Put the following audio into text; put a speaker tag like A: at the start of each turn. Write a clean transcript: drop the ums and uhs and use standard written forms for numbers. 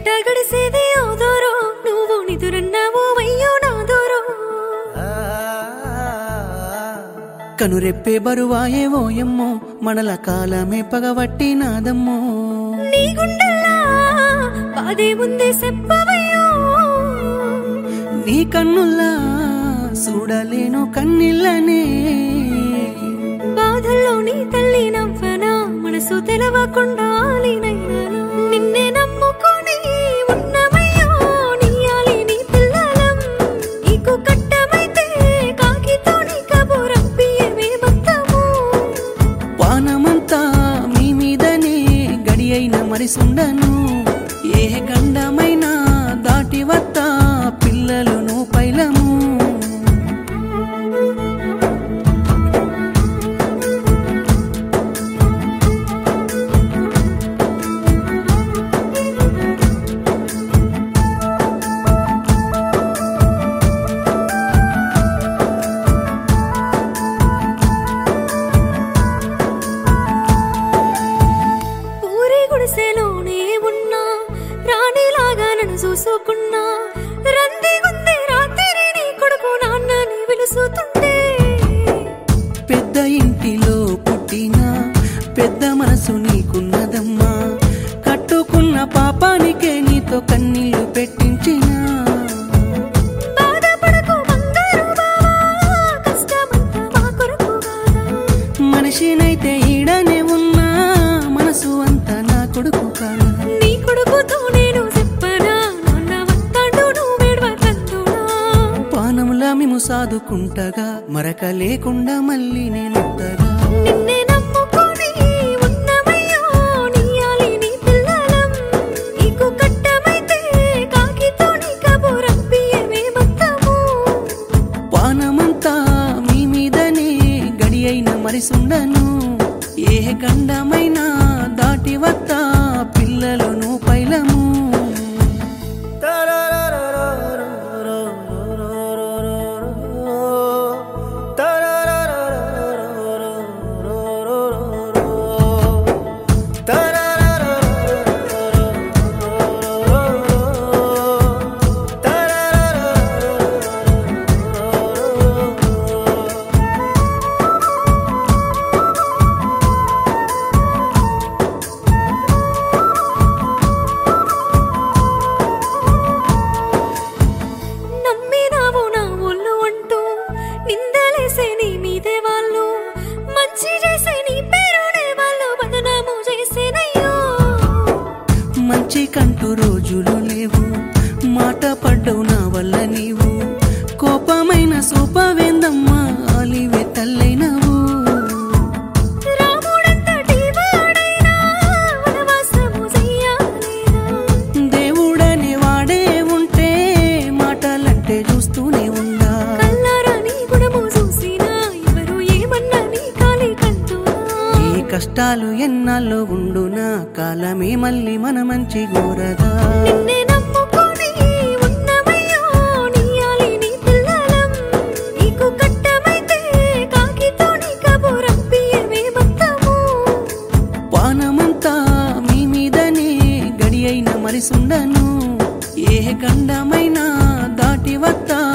A: ఎట్ట గడిసేది ఓదోరో నువ్వు నిదురన్నావు అయ్యో నాదోరో
B: కనురెప్పే బరువాయే ఓయమ్మో మనల కాలమే పగవట్టి నాదమ్మో
A: నీ గుండెల్లా బాధే ముందే చెప్పవయ్యో
B: నీ కన్నుల్లా చూడలేను కన్నిళ్ళనే
A: బాధల్లో నీ తల్లి నవ్వనా మనసు తెలవకుండా ఆలినైనా నిన్నే నమ్ముకొని ఉన్నమయ్యో నీయాలి నీ పిల్లలం నీకు కట్టమైతే కాకితో నీ కబురప్పియమే మొత్తము
B: పానమంతా మీ మీదనే గడి అయిన మరిసుండను ఏ గండమైనా దాటి వత్తా పిల్లలును పైలము
A: గుడిసెలోనే ఉన్నా రాణిలాగా నన్ను చూసుకున్నా రంది గుంది రాత్రి నీ కొడుకు నాన్నని పిలుస్తుంటే
B: పెద్ద ఇంటిలో పుట్టిన పెద్ద మనసు నీకున్నదమ్మా కట్టుకున్న పాపానికే నీతో కన్నీళ్లు పెట్టించిన
A: బాధపడకు బంగారు బావా కష్టమంతా మా కొరకు కాదా
B: మనిషినైతే ఈడనే ఉన్నా మనసు అంతా నా కొడుకు కాదా
A: నీ కొడుకుతో నేను చెప్పనా నాన్న వస్తాడు నువ్వు వేడవతందునా
B: పానములా మేము సాదుకుంటగా మరక లేకుండా మళ్ళీ నేనొత్తగా
A: నిన్నే నమ్ముకొని ఉన్నమయ్యో నీయాలి నీ పిల్లలం నీకు కట్టమైతే కాకితో నీ కబురప్పియమే మొత్తము
B: పానమంతా మీ మీదనే గడి అయిన మరిసుండను ఏ గండమైనా దాటి వత్తా పిల్లలును పైలము
A: నమ్మినావు నా ఒళ్ళు అంటూ నిందలేసే నీ మీదే వాళ్ళు మంచి చేసే నీ పేరునే వాళ్ళు బదనాము చేసేనయ్యో
B: మంచి కంటూ రోజులు లేవు మాట పడ్డవు నా వల్ల నీవు కోపమైన సూపవేందమ్మా ఆలివే తల్లైనవు
A: రాముడంతటి వాడైనా వనవాసము చెయ్యాలేదా
B: దేవుడనే వాడే ఉంటే మాటలంటే చూస్తూనే ఉందా
A: కల్లారా నీ గుణము చూసినా ఎవరు ఏమన్నా నీ కాలి కంటునా
B: ఈ కష్టాలు ఎన్నాళ్ళు ఉండునా కాలమే మళ్ళీ మన మంచి గోరదా
A: నిన్నే నమ్ముకొని ఉన్నమయ్యో నీయాలి నీ పిల్లలం నీకు కట్టమైతే కాకితో నీ కబురప్పియమే మొత్తము
B: పానమంతా మీ మీదనే గడి అయిన మరిసుండను ఏ గండమైనా దాటి వత్తా